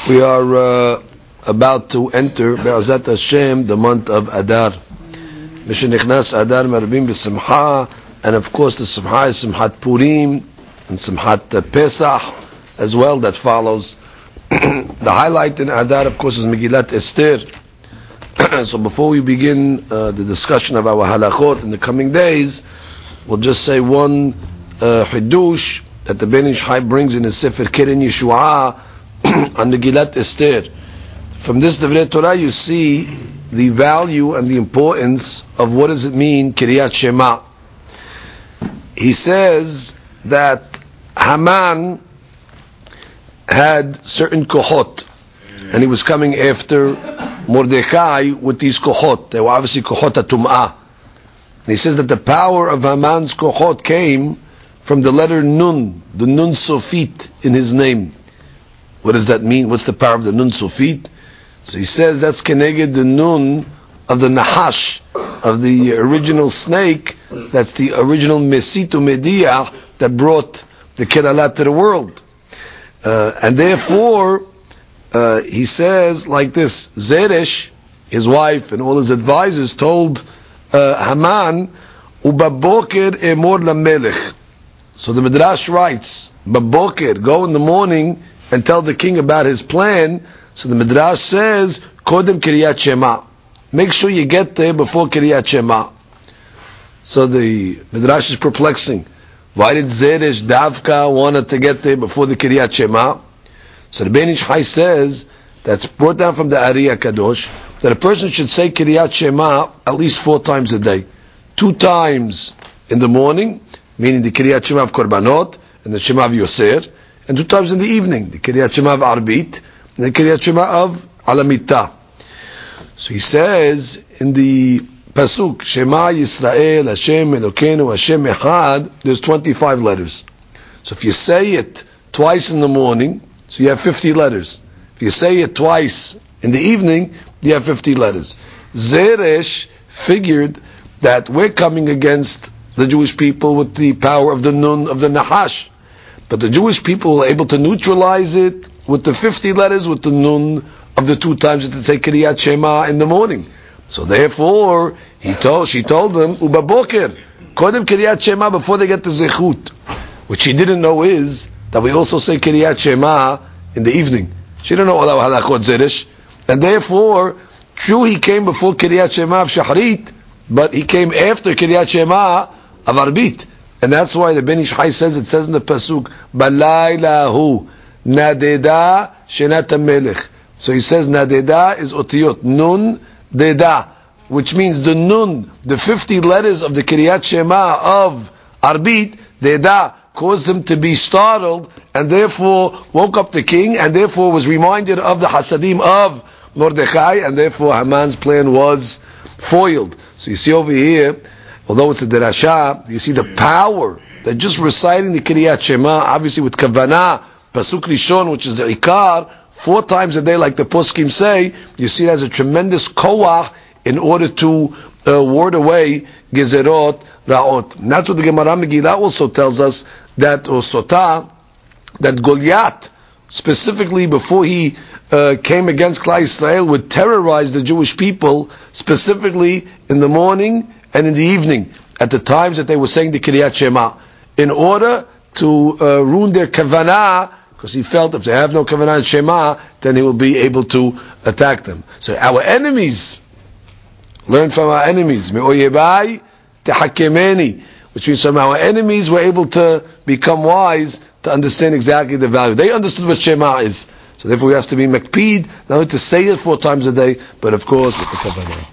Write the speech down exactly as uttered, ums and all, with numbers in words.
We are uh, about to enter Be'ezrat Hashem, the month of Adar. Mishenichnas Adar Marabim b'Simcha, and of course the Simcha is Simchat Purim and Simchat Pesach as well that follows. The highlight in Adar, of course, is Megillat Esther. So before we begin uh, the discussion of our halachot in the coming days, we'll just say one uh, Hidush that the Ben Ish Chai brings in his Sefer Keren Yeshua on Megillat Esther. From this Divrei Torah you see the value and the importance of what does it mean Kiryat Shema. He says that Haman had certain kohot, and he was coming after Mordechai with these kohot. They were obviously kohot atum'ah. And he says that the power of Haman's kohot came from the letter Nun, the Nun Sofit in his name. What does that mean? What's the power of the Nun Sofit? So he says that's keneged the Nun of the Nahash, of the original snake. That's the original Mesitu Media that brought the Keralat to the world. Uh, and therefore, uh, he says like this: Zeresh, his wife, and all his advisors told uh, Haman, "Ubaboker emor lamelech." So the Midrash writes, "Baboker, go in the morning and tell the king about his plan." So the Midrash says, "Kodem Kiryat Shema." Make sure you get there before Kiryat Shema. So the Midrash is perplexing. Why did Zeresh Davka wanted to get there before the Kiryat Shema? So the Ben Ish Chai says that's brought down from the Ari Kadosh that a person should say Kiryat Shema at least four times a day. Two times in the morning, meaning the Kiryat Shema of Korbanot and the Shema of Yoser, and two times in the evening, the Kiryat Shema of Arbit and the Kiryat Shema of Alamita. So he says in the Pasuk, Shema Yisrael, Hashem Elokeinu, Hashem Echad, there's twenty-five letters. So if you say it twice in the morning, so you have fifty letters. If you say it twice in the evening, you have fifty letters. Zeresh figured that we're coming against the Jewish people with the power of the Nun, of the Nahash. But the Jewish people were able to neutralize it with the fifty letters, with the Nun of the two times that they say Kiryat Shema in the morning. So therefore, he told, she told them, Ubaboker, Kodem Kiryat Shema before they get the Zechut. Which she didn't know is that we also say Kiryat Shema in the evening. She didn't know Allah halachot Zeresh. And therefore, true he came before Kiryat Shema of Shachrit, but he came after Kiryat Shema of Arbit. And that's why the Ben Ish Chai says, it says in the Pasuk, Balaylahu Nadeda Shenat HaMelech. So he says Nadeda is otiyot, Nun Deda, which means the Nun, the fifty letters of the Kiryat Shema of Arbit, Deda, caused him to be startled, and therefore woke up the king, and therefore was reminded of the Hasadim of Mordechai, and therefore Haman's plan was foiled. So you see over here, although it's a derasha, you see the power that just reciting the Kiryat Shema, obviously with Kavanah, Pasuk Rishon, which is the Ikar, four times a day, like the poskim say, you see it has a tremendous koach in order to uh, ward away gezerot ra'ot. And that's what the Gemara Megillah also tells us, that or Sotah, that Goliath, specifically before he uh, came against Klal Yisrael, would terrorize the Jewish people, specifically in the morning and in the evening, at the times that they were saying the Kiryat Shema, in order to uh, ruin their kavanah, because he felt if they have no kavanah and Shema, then he will be able to attack them. So our enemies, learn from our enemies. Me'oyebai tehakemeni, which means from our enemies we're able to become wise to understand exactly the value. They understood what Shema is. So therefore we have to be makpid, not only to say it four times a day, but of course with the kavanah.